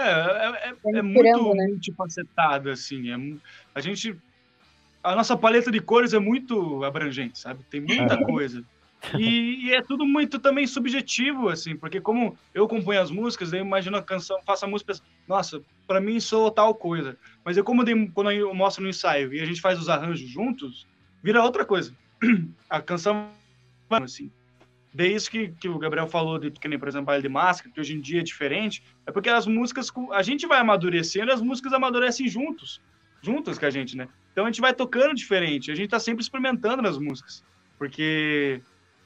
S5: É muito multifacetado, assim. A nossa paleta de cores é muito abrangente, sabe? Tem muita coisa. E é tudo muito também subjetivo, assim, porque como eu componho as músicas, eu imagino a canção, faço a música, nossa, pra mim sou tal coisa. Mas quando eu mostro no ensaio e a gente faz os arranjos juntos, vira outra coisa. A canção, assim. Daí isso que o Gabriel falou, que nem, por exemplo, Baile de Máscara, que hoje em dia é diferente, é porque as músicas, a gente vai amadurecendo e as músicas amadurecem juntas com a gente, né? Então a gente vai tocando diferente, a gente tá sempre experimentando nas músicas, porque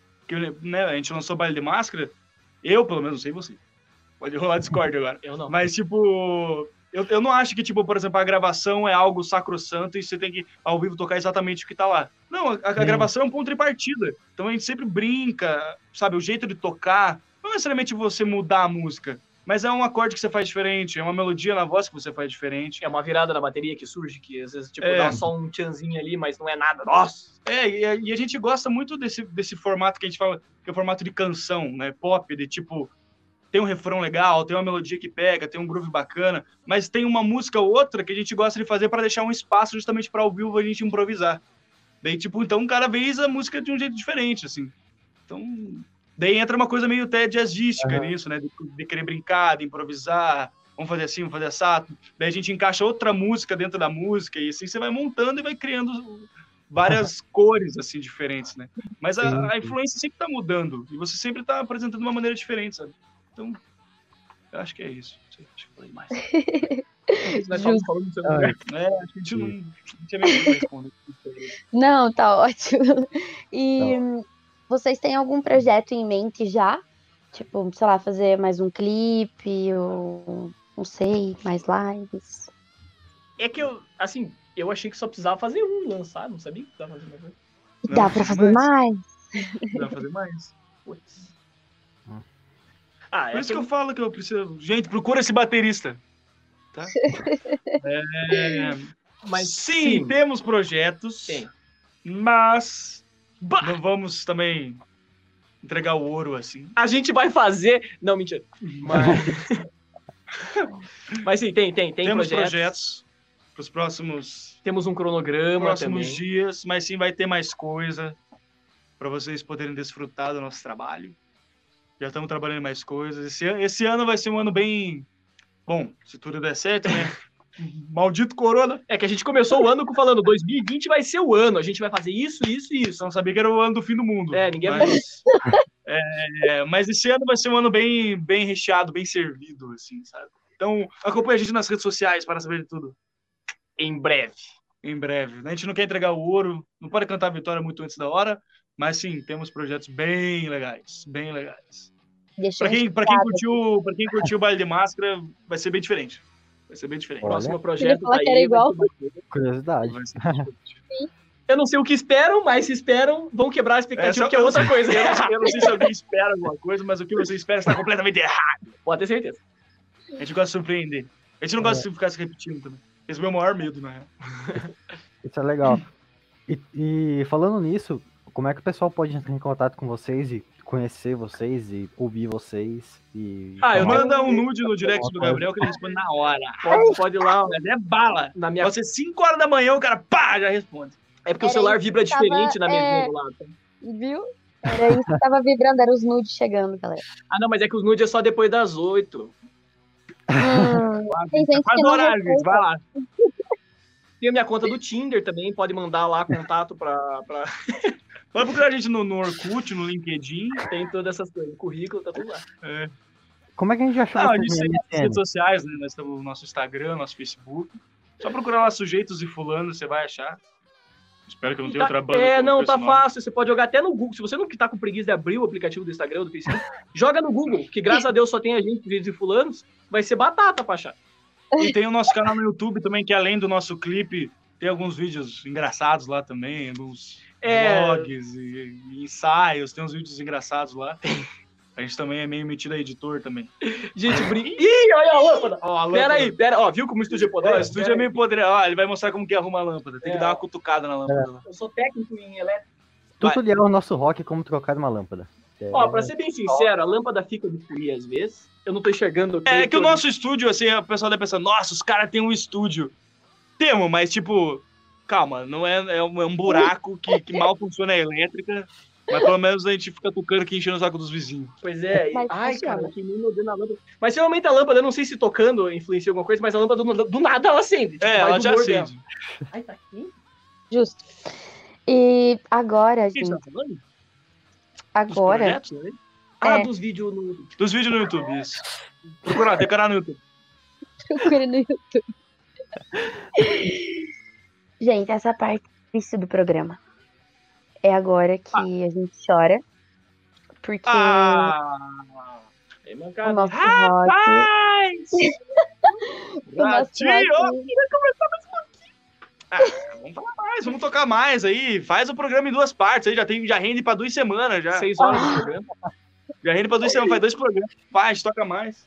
S5: né, a gente lançou Baile de Máscara, eu pelo menos, não sei você, pode rolar Discord agora.
S4: Eu não.
S5: Mas tipo, eu não acho que, tipo, por exemplo, a gravação é algo sacrossanto e você tem que ao vivo tocar exatamente o que tá lá. Não, a gravação é um ponto de partida, então a gente sempre brinca, sabe, o jeito de tocar, não necessariamente você mudar a música, mas é um acorde que você faz diferente, é uma melodia na voz que você faz diferente.
S4: É uma virada na bateria que surge, que às vezes, tipo, dá só um tchanzinho ali, mas não é nada. Nossa!
S5: E a gente gosta muito desse formato que a gente fala, que é o formato de canção, né? Pop, de tipo, tem um refrão legal, tem uma melodia que pega, tem um groove bacana, mas tem uma música ou outra que a gente gosta de fazer para deixar um espaço justamente para ao vivo a gente improvisar. Daí, tipo, então cada vez a música de um jeito diferente, assim. Então... Daí entra uma coisa meio até jazzística nisso, né? De querer brincar, de improvisar, vamos fazer assim, vamos fazer assado. Daí a gente encaixa outra música dentro da música e assim você vai montando e vai criando várias cores, assim, diferentes, né? Mas a influência sempre tá mudando e você sempre tá apresentando de uma maneira diferente, sabe? Então, eu acho que é isso. Não sei, acho que falei mais.
S4: Nós estamos falando sobre
S5: acho que a gente não tinha medo de responder.
S2: Não, tá ótimo. E... Vocês têm algum projeto em mente já? Tipo, sei lá, fazer mais um clipe, ou não sei, mais lives?
S4: É que eu achei que só precisava fazer lançar, não sabia que precisava fazer mais.
S2: Dá pra fazer mais?
S5: Dá pra fazer mais.
S4: Putz.
S5: Por isso que eu falo que eu preciso... Gente, procura esse baterista. Tá? Mas sim, temos projetos, mas... não vamos também entregar o ouro assim.
S4: A gente vai fazer... Não, mentira. Mas sim, tem
S5: temos projetos para os próximos...
S4: Temos um cronograma
S5: próximos
S4: também.
S5: dias, mas sim vai ter mais coisa para vocês poderem desfrutar do nosso trabalho. Já estamos trabalhando em mais coisas. Esse ano vai ser um ano bem... Bom, se tudo der certo, né? Maldito corona.
S4: É que a gente começou o ano falando 2020 vai ser o ano, a gente vai fazer isso, isso e isso.
S5: Só não sabia que era o ano do fim do mundo.
S4: Ninguém
S5: mas,
S4: avisou.
S5: mas esse ano vai ser um ano bem, bem recheado, bem servido, assim, sabe? Então, acompanha a gente nas redes sociais para saber de tudo.
S4: Em breve.
S5: Em breve. A gente não quer entregar o ouro, não pode cantar a vitória muito antes da hora, mas sim, temos projetos bem legais, bem legais. Para quem curtiu o baile de máscara, vai ser bem diferente. Vai ser bem diferente.
S3: Olha.
S4: Próximo projeto
S2: falar que era igual.
S3: Curiosidade.
S5: Vai ser bem diferente.
S4: Eu não sei o que esperam, mas se esperam, vão quebrar a expectativa, que é outra coisa.
S5: Eu não sei se alguém espera alguma coisa, mas o que você espera está completamente errado.
S4: Pode ter certeza.
S5: A gente gosta de surpreender. A gente não gosta de ficar se repetindo também. Esse é o meu maior medo, na real.
S3: Isso é legal. E falando nisso, como é que o pessoal pode entrar em contato com vocês e conhecer vocês e ouvir vocês?
S5: Manda um nude no direct do Gabriel que ele responde na hora.
S4: Pode ir lá,
S5: É bala.
S4: na minha...
S5: Pode ser 5 horas da manhã, o cara pá, já responde.
S4: É porque o celular vibra diferente na mesinha do lado.
S2: Viu? Era isso que tava vibrando, era os nudes chegando, galera.
S4: Não, mas é que os nudes é só depois das 8.
S2: Tem gente
S5: Faz
S2: que não
S5: horário, gente, vai lá.
S4: Tem a minha conta do Tinder também, pode mandar lá contato pra...
S5: Pode procurar a gente no Orkut, no LinkedIn.
S4: Tem todas essas coisas, currículo, tá tudo lá.
S3: Como é que a gente achou
S5: A
S3: vocês
S5: gente
S3: no
S5: tem nas
S3: MSN?
S5: redes sociais, né? Nós temos o nosso Instagram, nosso Facebook. Só procurar lá Sujeitos e Fulano, você vai achar. Espero que eu não tenha outra banda.
S4: Não, tá
S5: esse nome.
S4: fácil. Você pode jogar até no Google. Se você não tá com preguiça de abrir o aplicativo do Instagram ou do Facebook, joga no Google, que graças a Deus só tem a gente, Sujeitos e Fulanos, vai ser batata pra achar.
S5: E tem o nosso canal no YouTube também, que além do nosso clipe, tem alguns vídeos engraçados lá também, alguns vlogs e ensaios, tem uns vídeos engraçados lá. A gente também é meio metido a editor também.
S4: Gente, Ih, olha a lâmpada!
S5: Pera
S4: aí, viu como o estúdio é poderoso?
S5: O estúdio é meio podre. Ele vai mostrar como que arruma a lâmpada. Tem que dar uma cutucada na lâmpada. Lá.
S4: Eu sou técnico em elétrica.
S3: Tutorial nosso rock como trocar uma lâmpada.
S4: Pra ser bem sincero, a lâmpada fica de fria às vezes. Eu não tô enxergando.
S5: É que o nosso estúdio, assim, o pessoal deve pensar, nossa, os caras têm um estúdio. Temos, mas tipo, calma, não é um buraco que mal funciona a elétrica. Mas pelo menos a gente fica tocando aqui, enchendo o saco dos vizinhos.
S4: Pois é.
S2: Mas
S4: Ai,
S2: funciona.
S4: cara, que nem na lâmpada. Mas geralmente a lâmpada, eu não sei se tocando influencia alguma coisa, mas a lâmpada do nada ela acende. Tipo, vai
S5: Ela
S4: do
S5: já
S4: humor dela.
S5: acende.
S4: Ai, tá aqui?
S2: Justo. E agora,
S5: O que a gente
S2: gente,
S5: tá falando? Dos
S2: agora,
S5: projetos, né?
S4: Dos vídeos no...
S5: Dos vídeos no YouTube, isso. Procura, tem canal no YouTube.
S2: procure no YouTube. Gente, essa parte triste do programa é agora que a gente chora, porque
S4: É
S2: o
S4: mancada.
S2: nosso rock, o nosso
S5: Ratinho!
S2: rock,
S5: Vamos falar mais, vamos tocar mais aí. Faz o programa em 2 partes aí, já rende pra 2 semanas já.
S4: 6 horas do programa.
S5: Já rende pra 2 semanas, faz 2 programas. Faz, toca mais.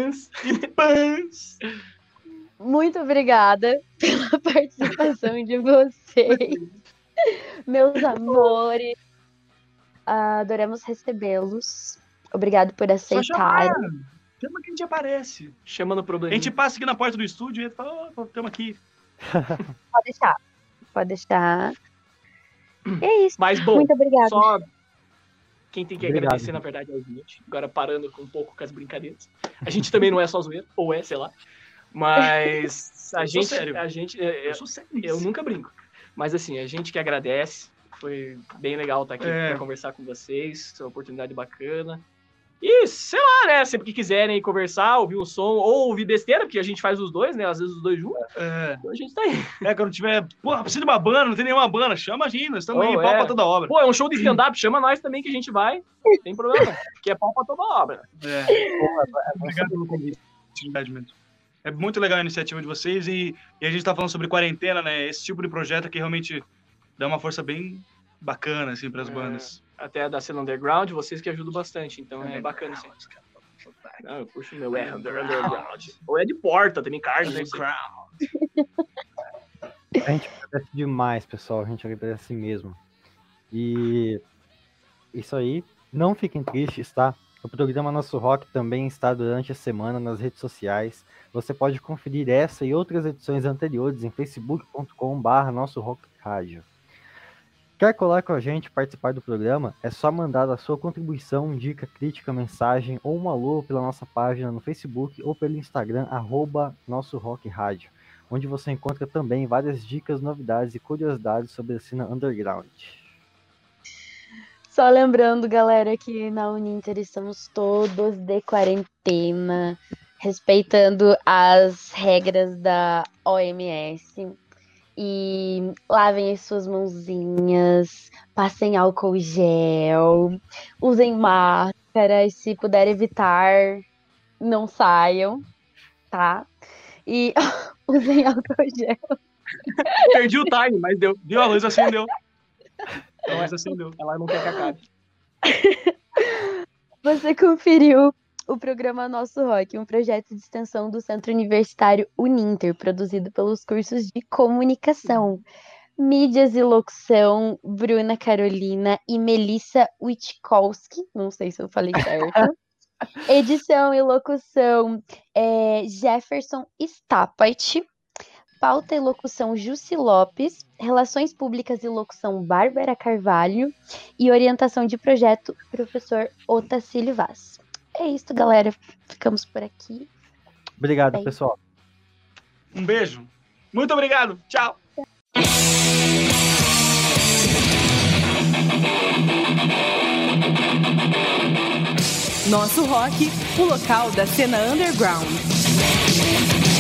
S2: muito obrigada pela participação de vocês, meus amores. Adoramos recebê-los. Obrigado por
S5: Só chamar.
S2: aceitarem.
S5: Chama que a gente aparece.
S4: Chama no
S5: A
S4: problema.
S5: gente passa aqui na porta do estúdio e fala, estamos aqui.
S2: Pode deixar. Pode deixar. E é isso.
S4: Mas, bom,
S2: Muito obrigada.
S4: só quem tem que
S3: Obrigado.
S4: agradecer, na verdade, é o gente. Agora parando um pouco com as brincadeiras. A gente também não é só zoeiro, ou sei lá. Mas a
S5: Eu sou
S4: gente...
S5: sério.
S4: Eu
S5: sou sério.
S4: Eu nunca brinco. Mas assim, a gente que agradece. Foi bem legal estar aqui para conversar com vocês. Essa oportunidade bacana. E, sei lá, né? Sempre que quiserem conversar, ouvir um som ou ouvir besteira, porque a gente faz os dois, né? Às vezes os dois juntos. Então a gente tá aí.
S5: Quando tiver, precisa de uma banda, não tem nenhuma banda, chama a gente, nós estamos aí, pau pra toda obra.
S4: É um show de stand-up, chama nós também que a gente vai. Não tem problema, porque é pau pra toda obra.
S5: Obrigado pelo convite. É muito legal a iniciativa de vocês e a gente tá falando sobre quarentena, né? Esse tipo de projeto que realmente dá uma força bem bacana, assim, pras bandas.
S4: Até da cena underground, vocês que ajudam bastante, então é bacana assim. Não, eu puxo o meu underground. Ou é de porta também, card.
S3: A gente agradece demais, pessoal. A gente agradece mesmo. E isso aí. Não fiquem tristes, tá? O programa Nosso Rock também está durante a semana nas redes sociais. Você pode conferir essa e outras edições anteriores em facebook.com/Nosso Rock Rádio. Quer colar com a gente e participar do programa? É só mandar a sua contribuição, dica, crítica, mensagem ou um alô pela nossa página no Facebook ou pelo Instagram, @Nosso Rock Rádio. onde você encontra também várias dicas, novidades e curiosidades sobre a cena underground.
S2: Só lembrando, galera, que na Uninter estamos todos de quarentena, respeitando as regras da OMS. E lavem as suas mãozinhas, passem álcool gel, usem máscaras, se puder evitar, não saiam, tá? E usem álcool gel.
S4: Perdi o time, mas deu.
S5: Viu? A luz acendeu. A luz acendeu.
S4: Ela não quer que acabe.
S2: Você conferiu o programa Nosso Rock, um projeto de extensão do Centro Universitário Uninter, produzido pelos cursos de comunicação, mídias e locução, Bruna Carolina e Melissa Witkowski, não sei se eu falei certo. Edição e locução, Jefferson Stappait. Pauta e locução, Jussi Lopes. Relações públicas e locução, Bárbara Carvalho. E orientação de projeto, professor Otacílio Vaz. É isso, galera. Ficamos por aqui.
S3: Obrigado,
S2: Bem.
S3: pessoal.
S5: Um beijo.
S4: Muito obrigado. Tchau.
S1: Nosso Rock, o local da cena underground.